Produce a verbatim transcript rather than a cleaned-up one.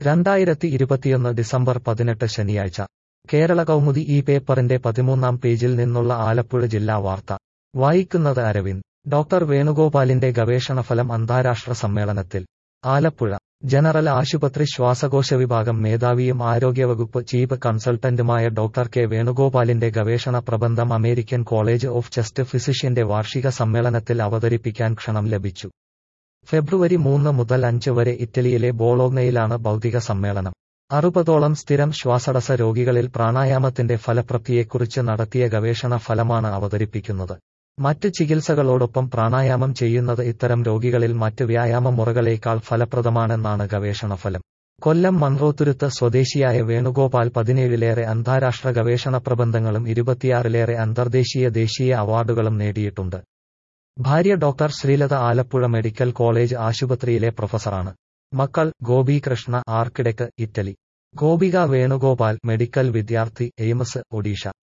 രണ്ടായിരത്തി ഇരുപത്തിയൊന്ന് ഡിസംബർ പതിനെട്ട് ശനിയാഴ്ച കേരള കൗമുദി ഈ പേപ്പറിന്റെ പതിമൂന്നാം പേജിൽ നിന്നുള്ള ആലപ്പുഴ ജില്ലാ വാർത്ത വായിക്കുന്നത് അരവിന്ദ്. ഡോക്ടർ വേണുഗോപാലിന്റെ ഗവേഷണഫലം അന്താരാഷ്ട്ര സമ്മേളനത്തിൽ. ആലപ്പുഴ ജനറൽ ആശുപത്രി ശ്വാസകോശ വിഭാഗം മേധാവിയും ആരോഗ്യവകുപ്പ് ചീഫ് കൺസൾട്ടന്റുമായ ഡോക്ടർ കെ വേണുഗോപാലിന്റെ ഗവേഷണ പ്രബന്ധം അമേരിക്കൻ കോളേജ് ഓഫ് ചെസ്റ്റ് ഫിസിഷ്യന്റെ വാർഷിക സമ്മേളനത്തിൽ അവതരിപ്പിക്കാൻ ക്ഷണം ലഭിച്ചു. ഫെബ്രുവരി മൂന്ന് മുതൽ അഞ്ച് വരെ ഇറ്റലിയിലെ ബോളോഗ്നയിലാണ് ഭൗതിക സമ്മേളനം. അറുപതോളം സ്ഥിരം ശ്വാസതടസ്സ രോഗികളിൽ പ്രാണായാമത്തിന്റെ ഫലപ്രാപ്തിയെക്കുറിച്ച് നടത്തിയ ഗവേഷണ ഫലമാണ് അവതരിപ്പിക്കുന്നത്. മറ്റ് ചികിത്സകളോടൊപ്പം പ്രാണായാമം ചെയ്യുന്നത് ഇത്തരം രോഗികളിൽ മറ്റ് വ്യായാമ മുറകളേക്കാൾ ഫലപ്രദമാണെന്നാണ് ഗവേഷണഫലം. കൊല്ലം മൺറോത്തുരുത്ത് സ്വദേശിയായ വേണുഗോപാൽ പതിനേഴിലേറെ അന്താരാഷ്ട്ര ഗവേഷണ പ്രബന്ധങ്ങളും ഇരുപത്തിയാറിലേറെ അന്തർദേശീയ ദേശീയ അവാർഡുകളും നേടിയിട്ടുണ്ട്. ഭാര്യ doctor Sreelatha Alappuzha medical college ആശുപത്രിയിലെ പ്രൊഫസറാണ്. മക്കൾ Gopikrishna architect, Italy. Gopika Venugopal medical വിദ്യാർത്ഥി, എയിംസ്, ഒഡീഷ.